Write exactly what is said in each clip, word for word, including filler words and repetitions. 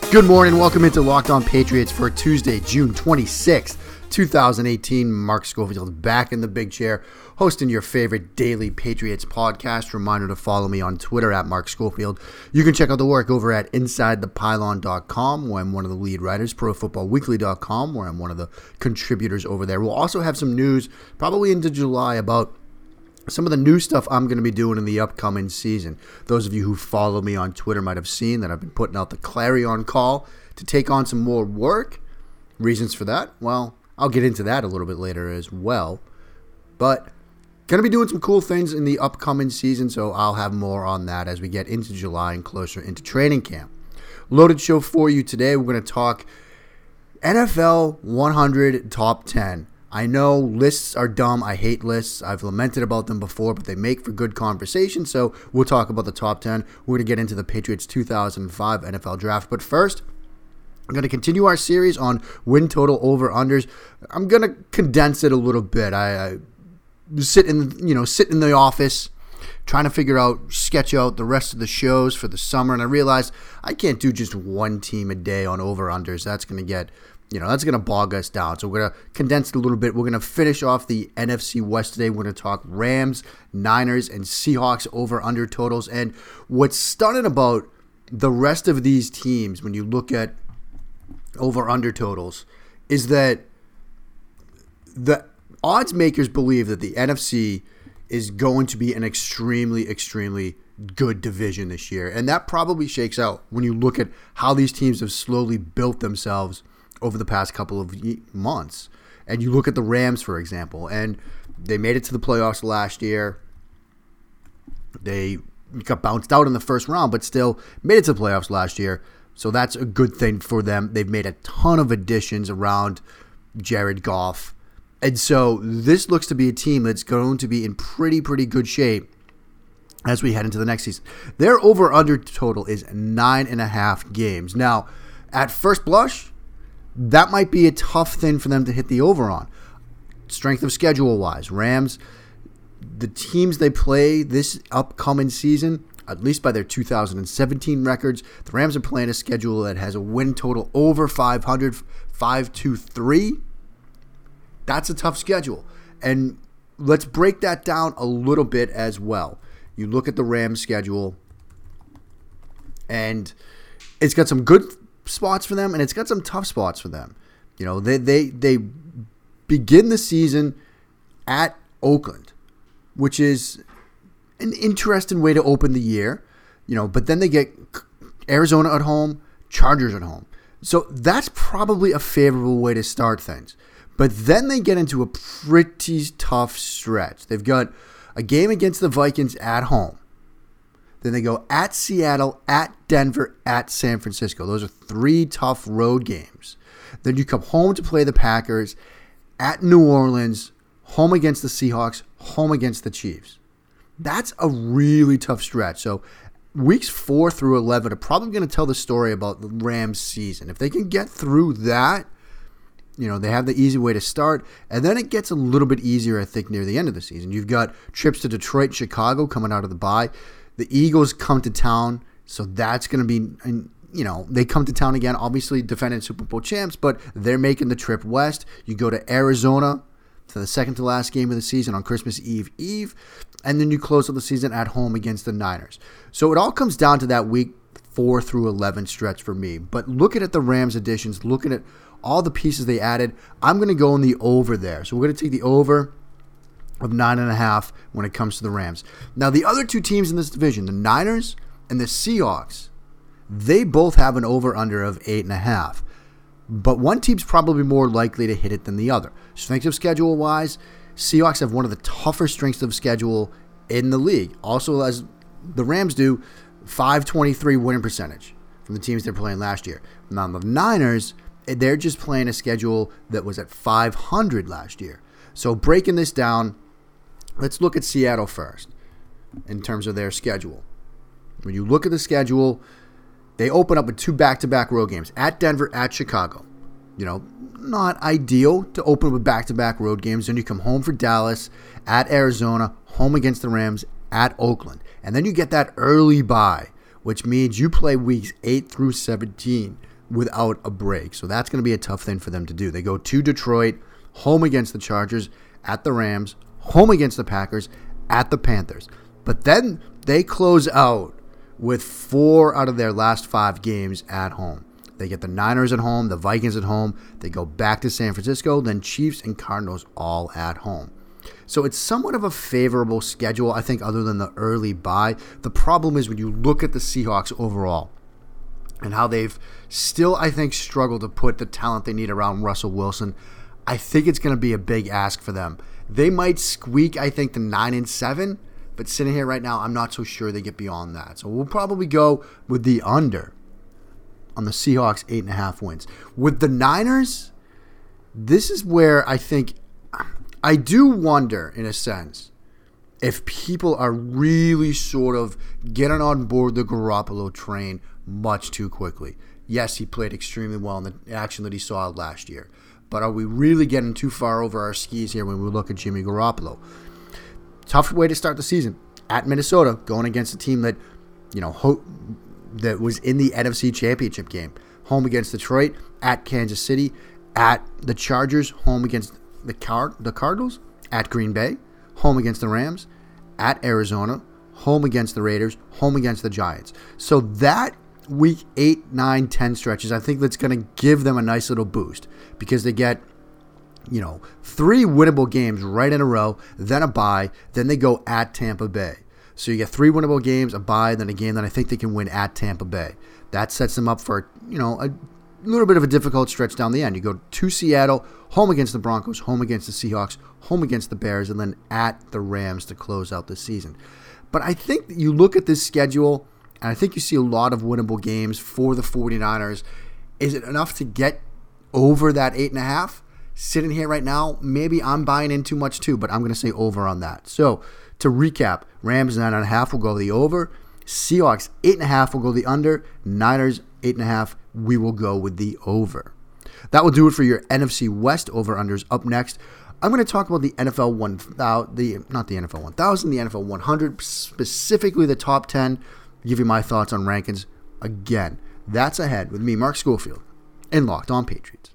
Good morning. Welcome into Locked On Patriots for Tuesday, June twenty-sixth, twenty eighteen. Mark Schofield back in the big chair, hosting your favorite daily Patriots podcast. Reminder to follow me on Twitter at Mark Schofield. You can check out the work over at inside the pylon dot com, where I'm one of the lead writers, pro football weekly dot com, where I'm one of the contributors over there. We'll also have some news, probably into July, about some of the new stuff I'm going to be doing in the upcoming season. Those of you who follow me on Twitter might have seen that I've been putting out the Clarion Call to take on some more work. Reasons for that? Well, I'll get into that a little bit later as well. But going to be doing some cool things in the upcoming season, so I'll have more on that as we get into July and closer into training camp. Loaded show for you today. We're going to talk N F L one hundred Top ten. I know lists are dumb. I hate lists. I've lamented about them before, but they make for good conversation. So we'll talk about the top ten. We're going to get into the Patriots two thousand five N F L Draft. But first, I'm going to continue our series on win total over-unders. I'm going to condense it a little bit. I, I sit in, you know, sit in the office trying to figure out, sketch out the rest of the shows for the summer, and I realized I can't do just one team a day on over-unders. That's going to get... You know, that's going to bog us down. So we're going to condense it a little bit. We're going to finish off the N F C West today. We're going to talk Rams, Niners, and Seahawks over-under totals. And what's stunning about the rest of these teams when you look at over-under totals is that the odds makers believe that the N F C is going to be an extremely, extremely good division this year. And that probably shakes out when you look at how these teams have slowly built themselves over the past couple of months. And you look at the Rams, for example, and they made it to the playoffs last year. They got bounced out in the first round, but still made it to the playoffs last year. So that's a good thing for them. They've made a ton of additions around Jared Goff. And so this looks to be a team that's going to be in pretty, pretty good shape as we head into the next season. Their over-under total is nine and a half games. Now, at first blush, that might be a tough thing for them to hit the over on. Strength of schedule-wise, Rams, the teams they play this upcoming season, at least by their two thousand seventeen records, the Rams are playing a schedule that has a win total over five hundred, five two three. That's a tough schedule. And let's break that down a little bit as well. You look at the Rams schedule, and it's got some good spots for them, and it's got some tough spots for them. You know, they they they begin the season at Oakland, which is an interesting way to open the year. You know, but then they get Arizona at home, Chargers at home. So that's probably a favorable way to start things. But then they get into a pretty tough stretch. They've got a game against the Vikings at home. Then they go at Seattle, at Denver, at San Francisco. Those are three tough road games. Then you come home to play the Packers, at New Orleans, home against the Seahawks, home against the Chiefs. That's a really tough stretch. So weeks four through eleven are probably going to tell the story about the Rams season. If they can get through that, you know, they have the easy way to start, and then it gets a little bit easier, I think, near the end of the season. You've got trips to Detroit, Chicago coming out of the bye. The Eagles come to town, so that's going to be, you know, they come to town again, obviously defending Super Bowl champs, but they're making the trip west. You go to Arizona for the second to last game of the season on Christmas Eve Eve, and then you close out the season at home against the Niners. So it all comes down to that week four through eleven stretch for me. But looking at the Rams additions, looking at all the pieces they added, I'm going to go in the over there. So we're going to take the over of nine and a half when it comes to the Rams. Now, the other two teams in this division, the Niners and the Seahawks, they both have an over-under of eight and a half. But one team's probably more likely to hit it than the other. Strength of schedule-wise, Seahawks have one of the tougher strengths of schedule in the league. Also, as the Rams do, five twenty-three winning percentage from the teams they're playing last year. Now, the Niners, they're just playing a schedule that was at five hundred last year. So breaking this down, let's look at Seattle first in terms of their schedule. When you look at the schedule, they open up with two back-to-back road games, at Denver, at Chicago. You know, not ideal to open with back-to-back road games. Then you come home for Dallas, at Arizona, home against the Rams, at Oakland. And then you get that early bye, which means you play weeks eight through seventeen without a break. So that's going to be a tough thing for them to do. They go to Detroit, home against the Chargers, at the Rams, home against the Packers, at the Panthers. But then they close out with four out of their last five games at home. They get the Niners at home, the Vikings at home. They go back to San Francisco, then Chiefs and Cardinals all at home. So it's somewhat of a favorable schedule, I think, other than the early bye. The problem is when you look at the Seahawks overall and how they've still, I think, struggled to put the talent they need around Russell Wilson, I think it's going to be a big ask for them. They might squeak, I think, to nine and seven, but sitting here right now, I'm not so sure they get beyond that. So we'll probably go with the under on the Seahawks, eight and a half wins. With the Niners, this is where I think I do wonder, in a sense, if people are really sort of getting on board the Garoppolo train much too quickly. Yes, he played extremely well in the action that he saw last year, but are we really getting too far over our skis here when we look at Jimmy Garoppolo? Tough way to start the season. At Minnesota, going against a team that, you know, ho- that was in the N F C Championship game. Home against Detroit, at Kansas City, at the Chargers, home against the Card- the Cardinals, at Green Bay, home against the Rams, at Arizona, home against the Raiders, home against the Giants. So that week eight, nine, ten stretches, I think that's going to give them a nice little boost because they get, you know, three winnable games right in a row, then a bye, then they go at Tampa Bay. So you get three winnable games, a bye, then a game that I think they can win at Tampa Bay. That sets them up for, you know, a little bit of a difficult stretch down the end. You go to Seattle, home against the Broncos, home against the Seahawks, home against the Bears, and then at the Rams to close out the season. But I think that you look at this schedule, and I think you see a lot of winnable games for the 49ers. Is it enough to get over that eight and a half? Sitting here right now, maybe I'm buying in too much too, but I'm going to say over on that. So to recap, Rams nine and a half will go the over. Seahawks eight and a half will go the under. Niners eight and a half, we will go with the over. That will do it for your N F C West over-unders. Up next, I'm going to talk about the N F L one thousand, the not the N F L one thousand, the N F L one hundred, specifically the top ten. Give you my thoughts on rankings. Again, that's ahead with me, Mark Schofield, in Locked On Patriots.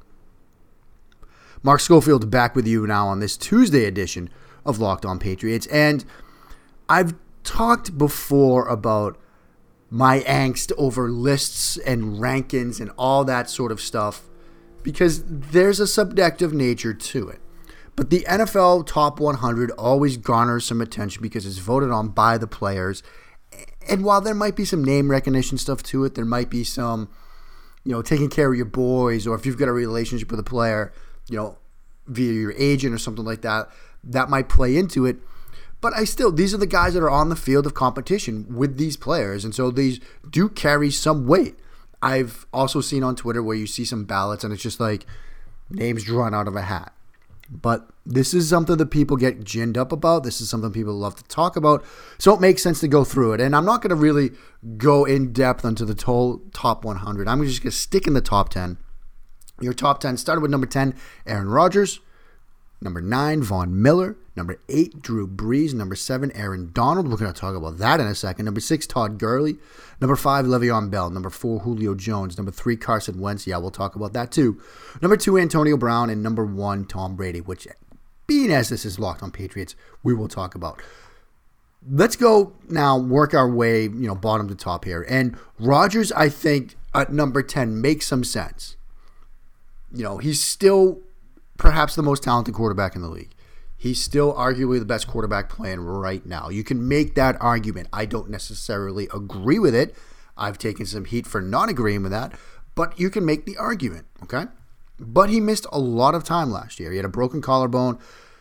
Mark Schofield back with you now on this Tuesday edition of Locked On Patriots. And I've talked before about my angst over lists and rankings and all that sort of stuff because there's a subjective nature to it. But the N F L Top one hundred always garners some attention because it's voted on by the players. And while there might be some name recognition stuff to it, there might be some, you know, taking care of your boys, or if you've got a relationship with a player, you know, via your agent or something like that, that might play into it. But I still, these are the guys that are on the field of competition with these players, and so these do carry some weight. I've also seen on Twitter where you see some ballots and it's just like names drawn out of a hat. But this is something that people get ginned up about. This is something people love to talk about. So it makes sense to go through it. And I'm not going to really go in depth into the whole top one hundred. I'm just going to stick in the top ten. Your top ten started with number ten, Aaron Rodgers. Number nine, Von Miller. Number eight, Drew Brees. Number seven, Aaron Donald. We're going to talk about that in a second. Number six, Todd Gurley. Number five, Le'Veon Bell. Number four, Julio Jones. Number three, Carson Wentz. Yeah, we'll talk about that too. Number two, Antonio Brown. And number one, Tom Brady, which, being as this is Locked On Patriots, we will talk about. Let's go now work our way, you know, bottom to top here. And Rodgers, I think, at number ten makes some sense. You know, he's still perhaps the most talented quarterback in the league. He's still arguably the best quarterback playing right now. You can make that argument. I don't necessarily agree with it. I've taken some heat for not agreeing with that, but you can make the argument, okay? But he missed a lot of time last year. He had a broken collarbone.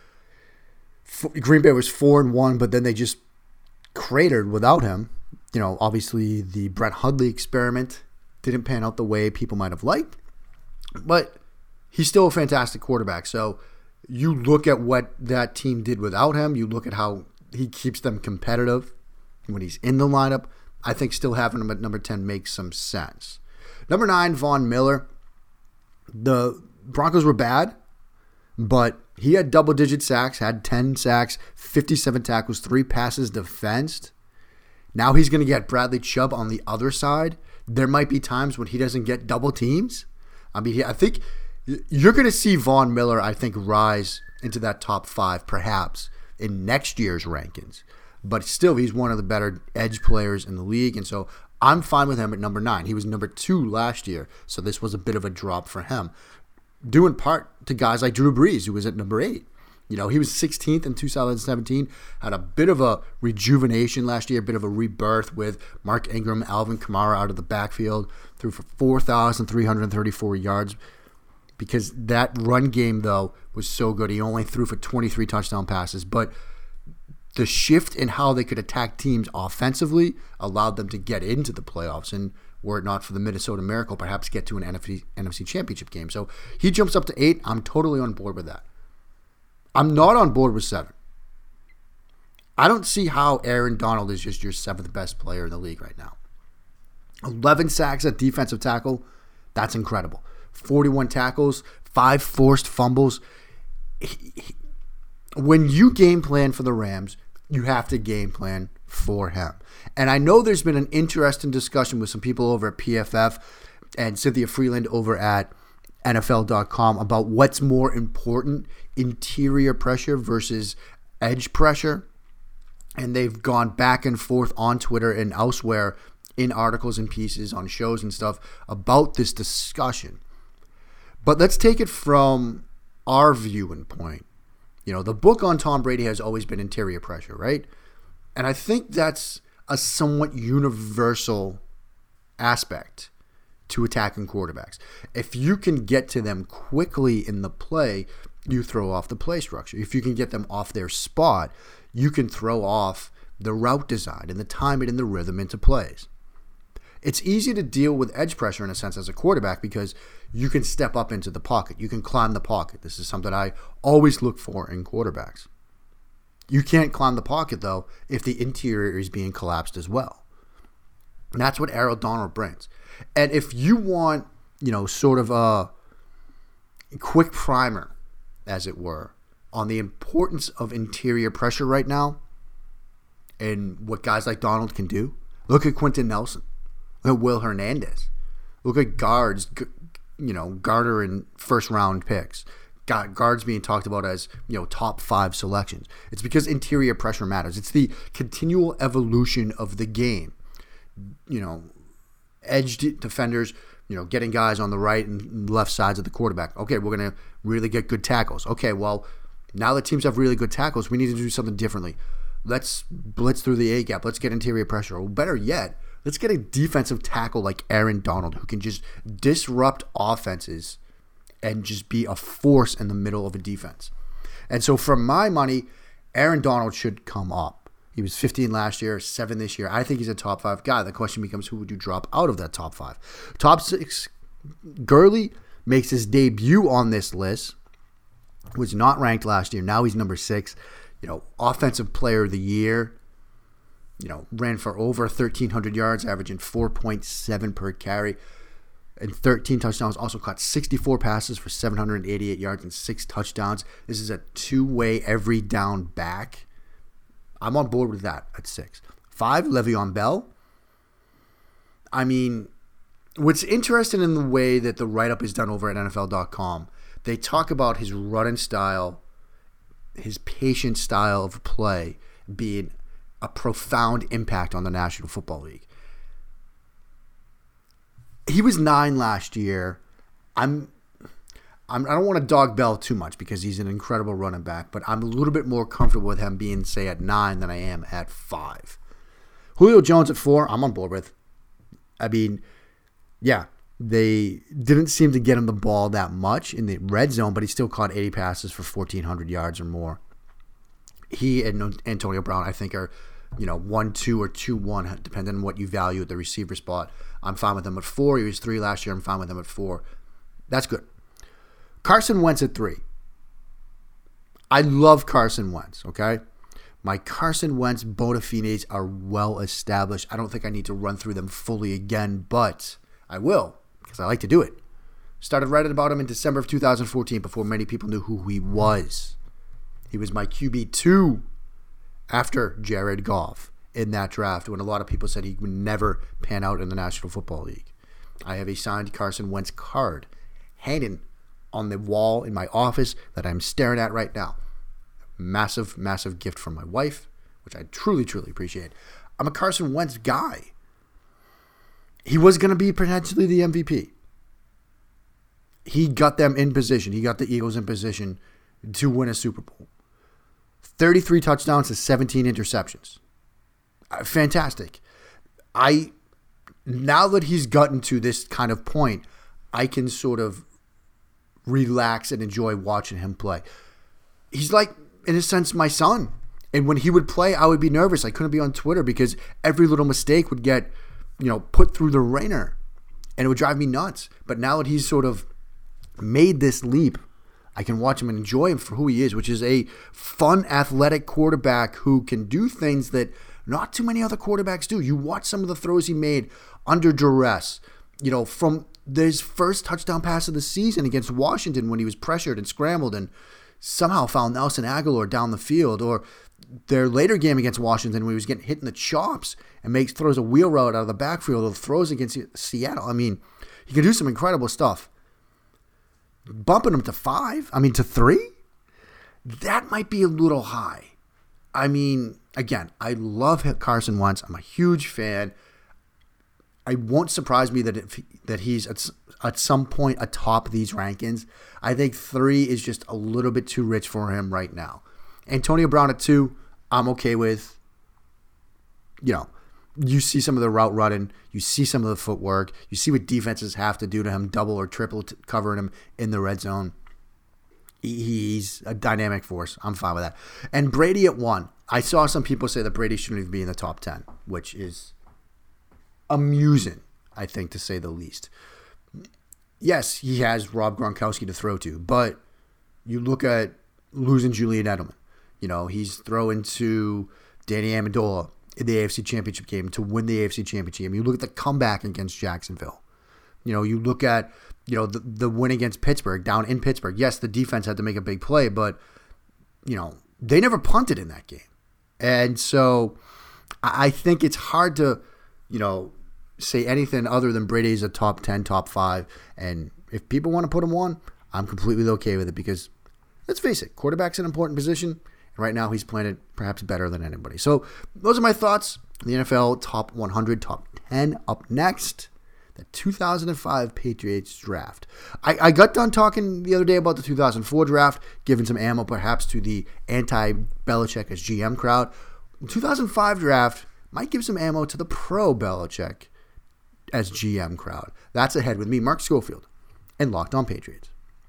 Green Bay was four and one, but then they just cratered without him. You know, obviously the Brett Hundley experiment didn't pan out the way people might have liked, but he's still a fantastic quarterback. So you look at what that team did without him. You look at how he keeps them competitive when he's in the lineup. I think still having him at number ten makes some sense. Number nine, Von Miller. The Broncos were bad, but he had double-digit sacks, had ten sacks, fifty-seven tackles, three passes defensed. Now he's going to get Bradley Chubb on the other side. there might be times when he doesn't get double teams. I mean, he, I think you're going to see Von Miller, I think, rise into that top five perhaps in next year's rankings. But still, he's one of the better edge players in the league. And so I'm fine with him at number nine. He was number two last year, so this was a bit of a drop for him. Due in part to guys like Drew Brees, who was at number eight. You know, he was sixteenth in two thousand seventeen, had a bit of a rejuvenation last year, a bit of a rebirth with Mark Ingram, Alvin Kamara out of the backfield, threw for four thousand three hundred thirty-four yards. Because that run game, though, was so good. He only threw for twenty-three touchdown passes. But the shift in how they could attack teams offensively allowed them to get into the playoffs. And were it not for the Minnesota Miracle, perhaps get to an N F C, N F C Championship game. So he jumps up to eight. I'm totally on board with that. I'm not on board with seven. I don't see how Aaron Donald is just your seventh best player in the league right now. eleven sacks at defensive tackle. That's incredible. forty-one tackles, five forced fumbles. He, he, when you game plan for the Rams, you have to game plan for him. And I know there's been an interesting discussion with some people over at P F F and Cynthia Freeland over at N F L dot com about what's more important, interior pressure versus edge pressure. And they've gone back and forth on Twitter and elsewhere in articles and pieces on shows and stuff about this discussion. But let's take it from our viewing point. You know, the book on Tom Brady has always been interior pressure, right? And I think that's a somewhat universal aspect to attacking quarterbacks. If you can get to them quickly in the play, you throw off the play structure. If you can get them off their spot, you can throw off the route design and the timing and the rhythm into plays. It's easy to deal with edge pressure in a sense as a quarterback because you can step up into the pocket. You can climb the pocket. This is something I always look for in quarterbacks. You can't climb the pocket, though, if the interior is being collapsed as well. And that's what Aaron Donald brings. And if you want, you know, sort of a quick primer, as it were, on the importance of interior pressure right now and what guys like Donald can do, look at Quentin Nelson. Look at Will Hernandez. Look at guards, you know, garnering first-round picks. Got guards being talked about as, you know, top five selections. It's because interior pressure matters. It's the continual evolution of the game. You know, edge defenders, you know, getting guys on the right and left sides of the quarterback. Okay, we're going to really get good tackles. Okay, well, now that teams have really good tackles, we need to do something differently. Let's blitz through the A-gap. Let's get interior pressure. Or better yet, let's get a defensive tackle like Aaron Donald who can just disrupt offenses and just be a force in the middle of a defense. And so for my money, Aaron Donald should come up. He was fifteen last year, seven this year. I think he's a top five guy. The question becomes, who would you drop out of that top five? Top six, Gurley makes his debut on this list. Was not ranked last year. Now he's number six. You know, offensive player of the year. You know, ran for over thirteen hundred yards, averaging four point seven per carry. And thirteen touchdowns. Also caught sixty-four passes for seven hundred eighty-eight yards and six touchdowns. This is a two-way every down back. I'm on board with that at six. Five, Le'Veon Bell. I mean, what's interesting in the way that the write-up is done over at N F L dot com, they talk about his running style, his patient style of play being a profound impact on the National Football League. He was nine last year. I'm, I'm, I don't want to dog Bell too much because he's an incredible running back, but I'm a little bit more comfortable with him being, say, at nine than I am at five. Julio Jones at four, I'm on board with. I mean, yeah, they didn't seem to get him the ball that much in the red zone, but he still caught eighty passes for fourteen hundred yards or more. He and Antonio Brown, I think, are, you know, one two or two one, depending on what you value at the receiver spot. I'm fine with him at four. He was three last year. I'm fine with him at four. That's good. Carson Wentz at three. I love Carson Wentz, okay? My Carson Wentz bona fides are well established. I don't think I need to run through them fully again, but I will because I like to do it. Started writing about him in December of two thousand fourteen before many people knew who he was. He was my Q B two after Jared Goff in that draft when a lot of people said he would never pan out in the National Football League. I have a signed Carson Wentz card hanging on the wall in my office that I'm staring at right now. Massive, massive gift from my wife, which I truly, truly appreciate. I'm a Carson Wentz guy. He was going to be potentially the M V P. He got them in position. He got the Eagles in position to win a Super Bowl. thirty-three touchdowns to seventeen interceptions. Uh, fantastic. I now that he's gotten to this kind of point, I can sort of relax and enjoy watching him play. He's like, in a sense, my son. And when he would play, I would be nervous. I couldn't be on Twitter because every little mistake would get, you know, put through the ringer. And it would drive me nuts. But now that he's sort of made this leap, I can watch him and enjoy him for who he is, which is a fun, athletic quarterback who can do things that not too many other quarterbacks do. You watch some of the throws he made under duress, you know, from his first touchdown pass of the season against Washington when he was pressured and scrambled and somehow found Nelson Aguilar down the field, or their later game against Washington when he was getting hit in the chops and makes throws a wheel route out of the backfield, or throws against Seattle. I mean, he can do some incredible stuff. Bumping him to five, I mean to three, that might be a little high. I mean, again, I love Carson Wentz. I'm a huge fan. It won't surprise me that if, that he's at, at some point atop these rankings. I think three is just a little bit too rich for him right now. Antonio Brown at two, I'm okay with. You know, you see some of the route running. You see some of the footwork. You see what defenses have to do to him, double or triple t- covering him in the red zone. He's a dynamic force. I'm fine with that. And Brady at one. I saw some people say that Brady shouldn't even be in the top ten, which is amusing, I think, to say the least. Yes, he has Rob Gronkowski to throw to, but you look at losing Julian Edelman. You know, he's throwing to Danny Amendola in the A F C Championship game to win the A F C Championship game. You look at the comeback against Jacksonville. You know, you look at, you know, the, the win against Pittsburgh, down in Pittsburgh. Yes, the defense had to make a big play, but, you know, they never punted in that game. And so I think it's hard to, you know, say anything other than Brady's a top ten, top five. And if people want to put him on, I'm completely okay with it because, let's face it, quarterback's an important position. And right now he's playing it perhaps better than anybody. So those are my thoughts. The N F L top one hundred, top ten. Up next, the two thousand five Patriots draft. I, I got done talking the other day about the two thousand four draft, giving some ammo perhaps to the anti-Belichick as G M crowd. The two thousand five draft might give some ammo to the pro-Belichick as G M crowd. That's ahead with me, Mark Schofield, and Locked On Patriots.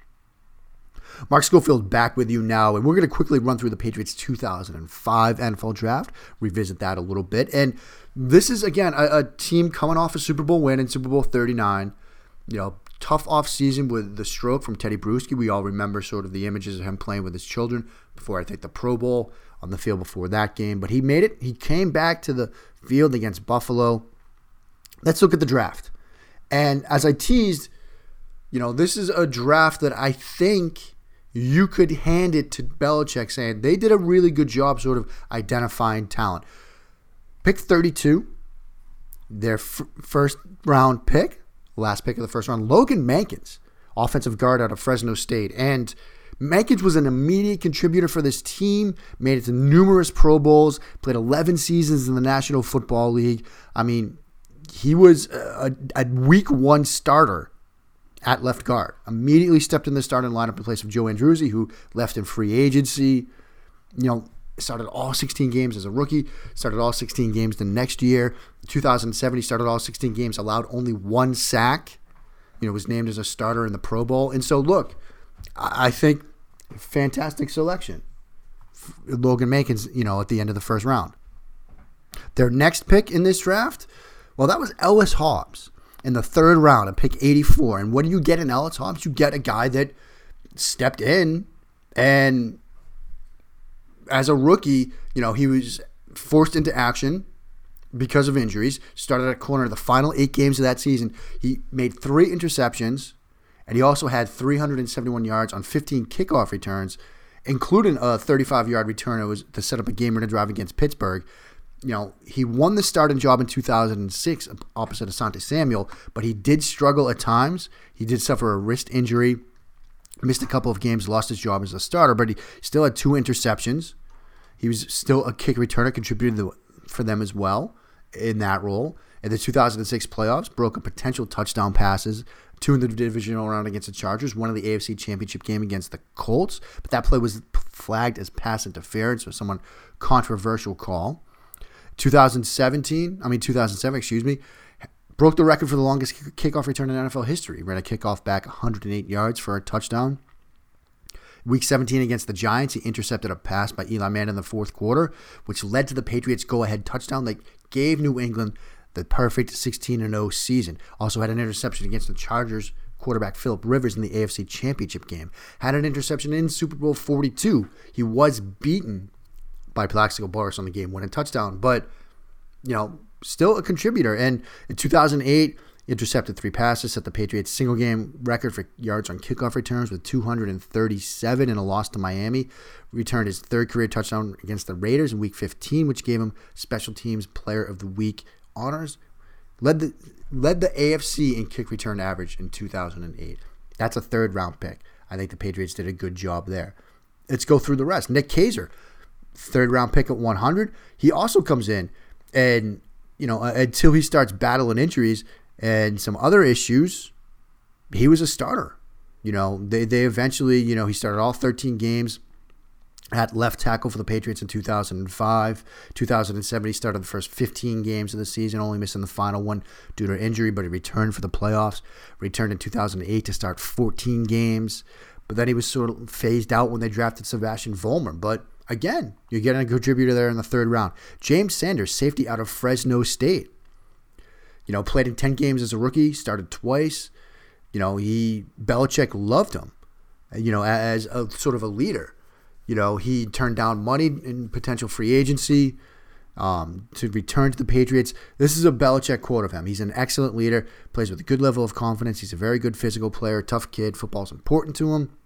Mark Schofield back with you now, and we're going to quickly run through the Patriots two thousand five N F L draft, revisit that a little bit. And this is, again, a, a team coming off a Super Bowl win in Super Bowl thirty-nine. You know, tough offseason with the stroke from Teddy Bruschi. We all remember sort of the images of him playing with his children before, I think, the Pro Bowl, on the field before that game. But he made it. He came back to the field against Buffalo. Let's look at the draft. And as I teased, you know, this is a draft that I think you could hand it to Belichick saying they did a really good job sort of identifying talent. Pick thirty-two, their f- first round pick, last pick of the first round, Logan Mankins, offensive guard out of Fresno State. And Mankins was an immediate contributor for this team, made it to numerous Pro Bowls, played eleven seasons in the National Football League. I mean, he was a, a week one starter at left guard. Immediately stepped in the starting lineup in place of Joe Andruzzi, who left in free agency. You know, started all sixteen games as a rookie, started all sixteen games the next year. In two thousand seven, he started all sixteen games, allowed only one sack. You know, was named as a starter in the Pro Bowl. And so, look, I think fantastic selection. Logan Mankins, you know, at the end of the first round. Their next pick in this draft, well, that was Ellis Hobbs in the third round at pick eighty-four. And what do you get in Ellis Hobbs? You get a guy that stepped in and as a rookie, you know, he was forced into action because of injuries, started at corner the final eight games of that season. He made three interceptions, and he also had three hundred seventy-one yards on fifteen kickoff returns, including a thirty-five-yard return. It was to set up a game-winning drive against Pittsburgh. you know, he won the starting job in two thousand six opposite Asante Samuel, but he did struggle at times. He did suffer a wrist injury, missed a couple of games, lost his job as a starter, but he still had two interceptions. He was still a kick returner, contributed to, for them as well in that role. In the two thousand six playoffs, broke a potential touchdown passes, two in the divisional round against the Chargers, one in the A F C Championship game against the Colts, but that play was flagged as pass interference, so someone controversial call. two thousand seventeen, I mean two thousand seven, excuse me, broke the record for the longest kickoff return in N F L history. Ran a kickoff back one hundred eight yards for a touchdown. Week seventeen against the Giants, he intercepted a pass by Eli Manning in the fourth quarter, which led to the Patriots' go-ahead touchdown that gave New England the perfect sixteen and oh season. Also had an interception against the Chargers quarterback Phillip Rivers in the A F C Championship game. Had an interception in Super Bowl forty-two. He was beaten by Plaxico Burress on the game-winning touchdown, but, you know, still a contributor. And in two thousand eight, intercepted three passes, set the Patriots' single-game record for yards on kickoff returns with two hundred thirty-seven in a loss to Miami. Returned his third career touchdown against the Raiders in Week fifteen, which gave him Special Teams Player of the Week honors. Led the led the A F C in kick return average in two thousand eight. That's a third-round pick. I think the Patriots did a good job there. Let's go through the rest. Nick Kaiser, third-round pick at one hundred. He also comes in, and, you know, until he starts battling injuries and some other issues, he was a starter. You know, they, they eventually, you know, he started all thirteen games at left tackle for the Patriots in two thousand five. two thousand seven, he started the first fifteen games of the season, only missing the final one due to injury, but he returned for the playoffs. Returned in two thousand eight to start fourteen games, but then he was sort of phased out when they drafted Sebastian Vollmer. But again, you're getting a contributor there in the third round. James Sanders, safety out of Fresno State. You know, played in ten games as a rookie, started twice. You know, he Belichick loved him, you know, as a sort of a leader. You know, he turned down money in potential free agency um, to return to the Patriots. This is a Belichick quote of him. He's an excellent leader, plays with a good level of confidence. He's a very good physical player, tough kid. Football's important to him.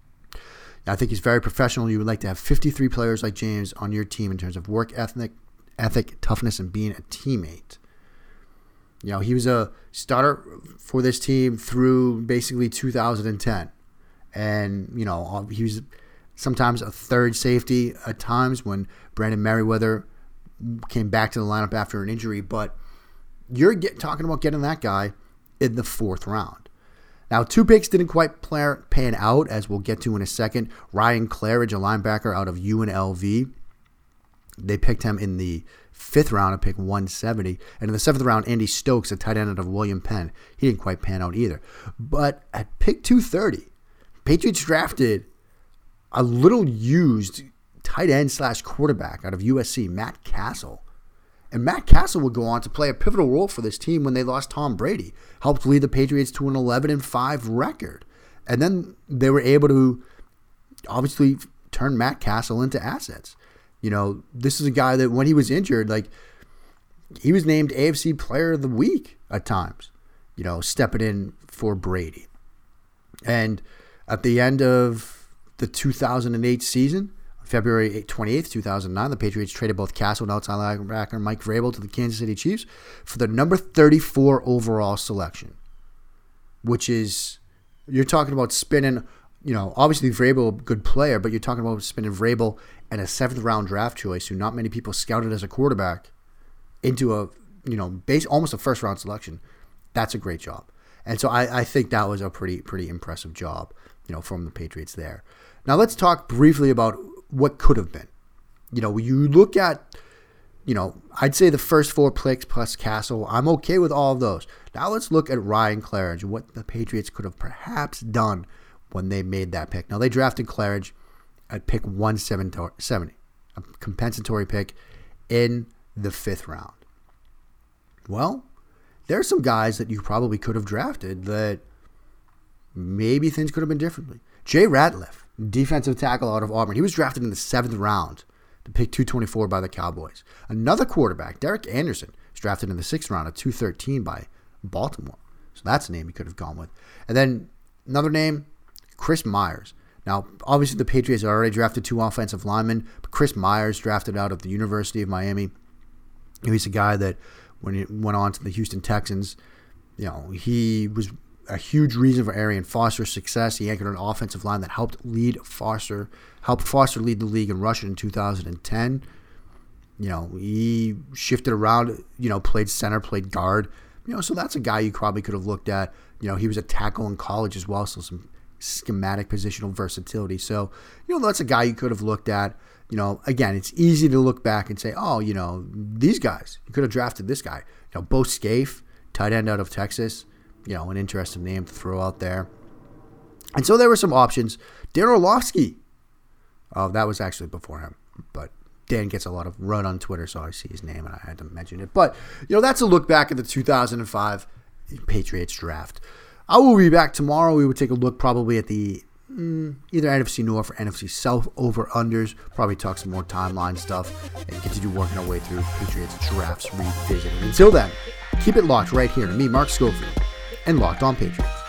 I think he's very professional. You would like to have fifty-three players like James on your team in terms of work ethic, ethic, toughness, and being a teammate. You know, he was a starter for this team through basically two thousand ten. And, you know, he was sometimes a third safety at times when Brandon Merriweather came back to the lineup after an injury. But you're get, talking about getting that guy in the fourth round. Now, two picks didn't quite play, pan out, as we'll get to in a second. Ryan Claridge, a linebacker out of U N L V. They picked him in the fifth round at pick one seventy. And in the seventh round, Andy Stokes, a tight end out of William Penn. He didn't quite pan out either. But at pick two thirty, Patriots drafted a little used tight end slash quarterback out of U S C, Matt Castle. And Matt Castle would go on to play a pivotal role for this team when they lost Tom Brady. Helped lead the Patriots to an eleven and five record. And then they were able to obviously turn Matt Castle into assets. You know, this is a guy that when he was injured, like, he was named A F C Player of the Week at times, you know, stepping in for Brady. And at the end of the two thousand eight season, February twenty-eighth, two thousand nine, the Patriots traded both Castle and outside linebacker Mike Vrabel to the Kansas City Chiefs for the number thirty-four overall selection, which is, you're talking about spinning, you know, obviously Vrabel, a good player, but you're talking about spinning Vrabel and a seventh round draft choice who not many people scouted as a quarterback into a, you know, base almost a first round selection. That's a great job. And so I, I think that was a pretty, pretty impressive job, you know, from the Patriots there. Now let's talk briefly about what could have been. You know, you look at, you know, I'd say the first four picks plus Castle, I'm okay with all of those. Now let's look at Ryan Claridge and what the Patriots could have perhaps done when they made that pick. Now they drafted Claridge at pick one seventy, a compensatory pick in the fifth round. Well, there are some guys that you probably could have drafted that maybe things could have been differently. Jay Ratliff, defensive tackle out of Auburn. He was drafted in the seventh round to pick two twenty-four by the Cowboys. Another quarterback, Derek Anderson, was drafted in the sixth round at two thirteen by Baltimore. So that's a name he could have gone with. And then another name, Chris Myers. Now, obviously the Patriots already drafted two offensive linemen, but Chris Myers drafted out of the University of Miami. He's a guy that when he went on to the Houston Texans, you know, he was a huge reason for Arian Foster's success. He anchored an offensive line that helped lead Foster, helped Foster lead the league in rushing in two thousand ten. You know, he shifted around, you know, played center, played guard. You know, so that's a guy you probably could have looked at. You know, he was a tackle in college as well, so some schematic positional versatility. So, you know, that's a guy you could have looked at. You know, again, it's easy to look back and say, oh, you know, these guys, you could have drafted this guy. You know, Bo Scaife, tight end out of Texas, you know, an interesting name to throw out there. And so there were some options. Dan Orlovsky, oh, that was actually before him, but Dan gets a lot of run on Twitter, so I see his name and I had to mention it. But, you know, that's a look back at the two thousand five Patriots draft. I will be back tomorrow. We would take a look probably at the mm, either N F C North or N F C South over-unders. Probably talk some more timeline stuff and continue working our way through Patriots drafts revisiting. Until then, keep it locked right here to me, Mark Schofield, and Locked On Patriots.